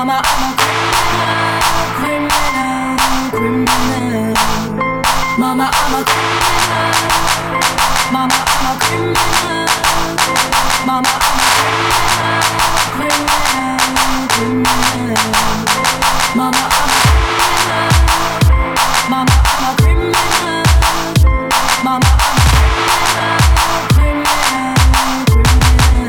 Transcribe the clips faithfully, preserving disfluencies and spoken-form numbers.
Mama, I'm a criminal, criminal, criminal. Mama, I'm a criminal. Mama, I'm a criminal. Mama, I'm a criminal, criminal, criminal. Mama, I'm a criminal. Mama, I'm a criminal. Mama, I'm a criminal, criminal, criminal.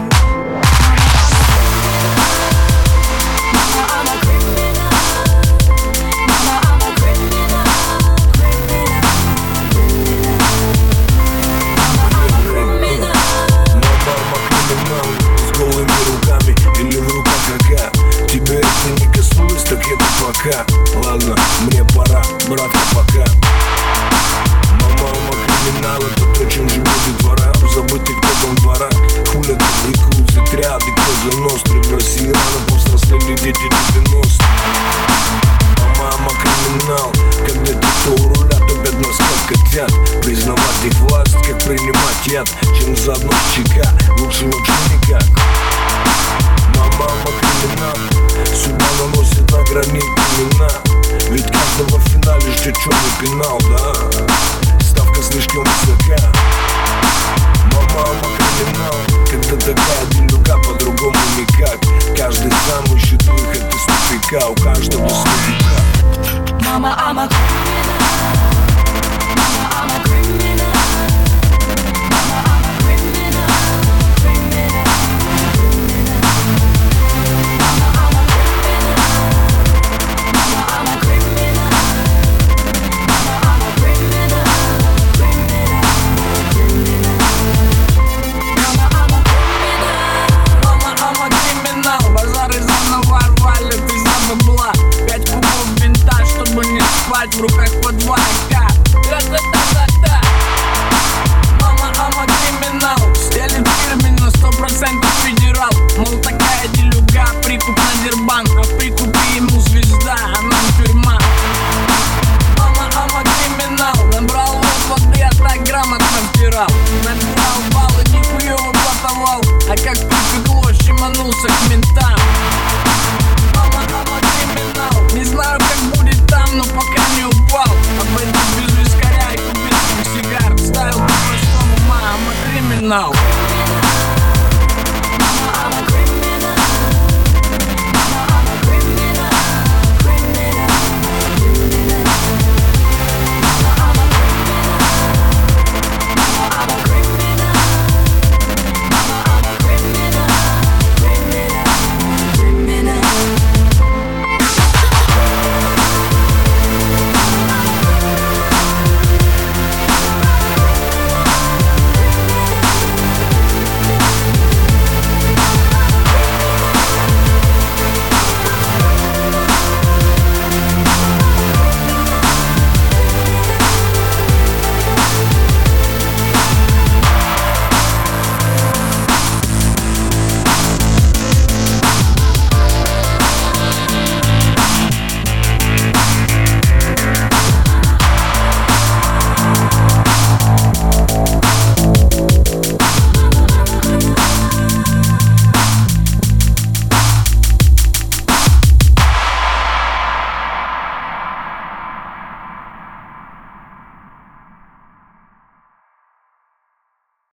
Mama, I'm a criminal. Mama, I'm a criminal, criminal, criminal. Mama, I'm a criminal. Мама, I'm a criminal. С голыми руками или в руках кака. Тебя это не коснулось, так это пока. Ладно, мне пора, братка, пока. Мама, I'm a criminal, это то, чем живет детвора. Забытый кто дом двора. Хулят, фабрикуют, отряды, коза ностры. В России рано повзрослели дети девяностых. Мама, I'm a criminal. Когда те, кто у руля, топят нас как котят. Признавать их власть, как принимать яд. Чем заодно с ЧК, лучше вообще никак. Мама, I'm a criminal. Сюда наносит на границ имена. Ведь каждого в финале ждет черный пенал, да. Ставка слишком высока. Мама, I'm a criminal. Когда такая делюга, по-другому никак. Каждый сам ищет выход из тупика. У каждого свой пикап. Mama, I'm a criminal. Mama, I'm a criminal.